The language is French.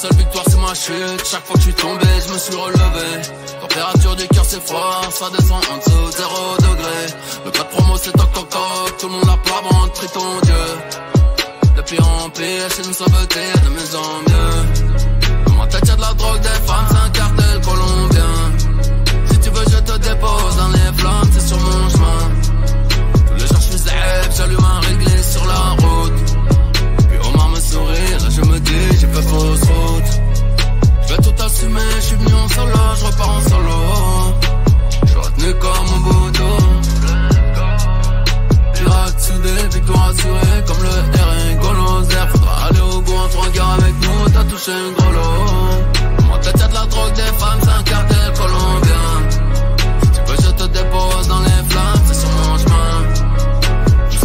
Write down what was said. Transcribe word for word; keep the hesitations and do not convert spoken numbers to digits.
seule victoire c'est ma chute. Chaque fois que je suis tombé, je me suis relevé. Température du cœur c'est froid, ça descend en dessous zéro degré. Le code promo c'est toc toc toc, tout le monde a pas bon, prie ton Dieu. De pire en pire, c'est une sauveté de mieux en mieux. Dans ma tête y'a de la drogue, des femmes, c'est un cartel colombien. Si tu veux je te dépose dans les flammes, c'est sur mon chemin. Tous les jours je suis zèbre, j'allume un réglé sur la route. Puis Omar me sourit, là je me dis j'ai fait fausse route. Je vais tout assumer, je suis venu en solo, je repars en solo. Je suis retenu comme un bouton. Pirate soudé, victoire assurée, comme le R un Golozer. Faudra aller au bout en trois guerres avec nous, t'as touché une